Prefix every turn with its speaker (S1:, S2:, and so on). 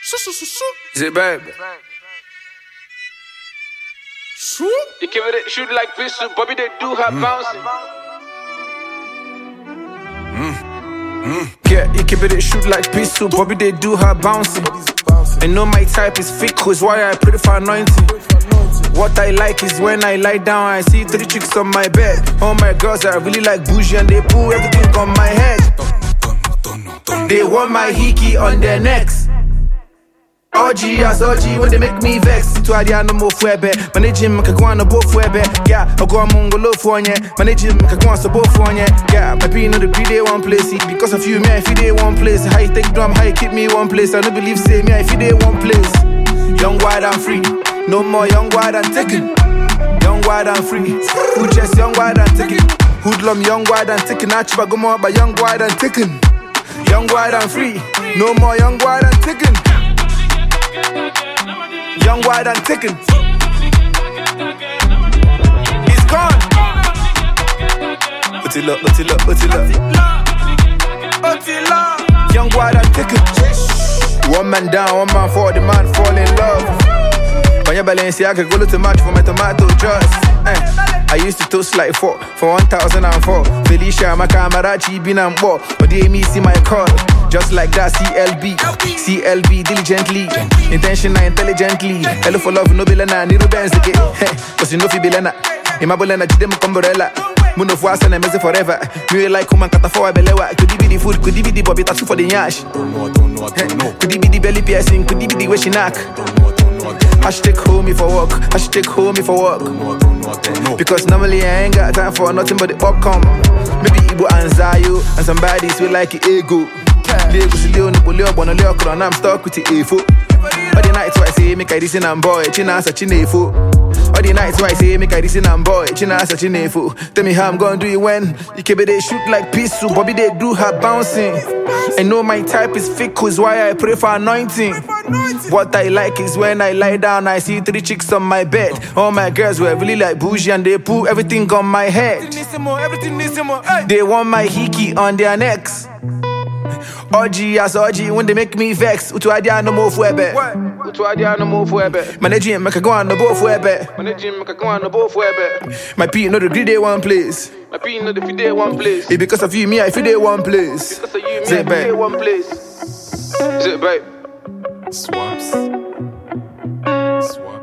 S1: Is it babe?
S2: You give it shoot like pistol, Bobby they do her bouncing.
S1: Yeah, you keep it shoot like pistol, Bobby they do her bouncing. And know my type is fake, cause why I pray for anointing. What I like is when I lie down, I see 3 chicks on my bed. All my girls are really like bougie and they pull everything on my head. They want my hickey on their necks. OG as OG when they make me vex. To adia no more fuebe. Managing make go on both fuebe. Yeah, I go mongolo for nye. Managing make go on so both for nye. Yeah, my pin no the day one place. Because of you, me I feel they one place. High take drum, high keep me one place. I no believe say me I feel they one place. Young, wild and free. No more young, wild and taken. Young, wild and free. Who just young, wild and taken. Hoodlum young, wild and taken. Achiba go more by young, wild and taken. Young, wild and free. No more young, wild and taken. Young, wild and taken. He's gone. Put it up, put it up, put it up. Young, wild and taken. One man down, one man for the man fall in love. On your Balenciaga, go to match for my tomato juice. I used to toast like 4 for 1004. Felicia, my camarachi, been and bought. But they me see my call. Just like that, CLB, diligently. Intentional, intelligently. Hello for love, no bilena, Niro Benz again. Cause you know fi bilena. Imabulena, Jidem Comborella. Muno Fuasa and Mese forever. Me like Kuman Katafoa Belewa. Could it be the food, could it be the Bobby Tattoo for the Yash? Could it be the belly piercing, could it be the way she knock? Hashtag homie for work, hashtag homie for work. Because normally I ain't got time for nothing but the popcorn. Maybe Igbo and Zayo and somebody sweet like it ego. Lagos Leon, Bolio, Bonolio, and I'm stuck with the A4. All the nights why I say make I listen and boy, China such an A4. All the nights why I say make I listen and boy, China such an A4. Tell me how I'm gonna do it when you keep it they shoot like pistol, Bobby they do her bouncing. I know my type is fake, cause why I pray for anointing. What I like is when I lie down, I see 3 chicks on my bed. All my girls were really like bougie and they pull everything on my head. They want my hickey on their necks. OG as OG when they make me vex. Utu adia no more fuebe. Managing make a go on the both fuebe. My P no the greedy one place. It's because of you, me I feel they one place.
S2: Because of you, me I feel they one place. Is it babe?
S3: Swamps.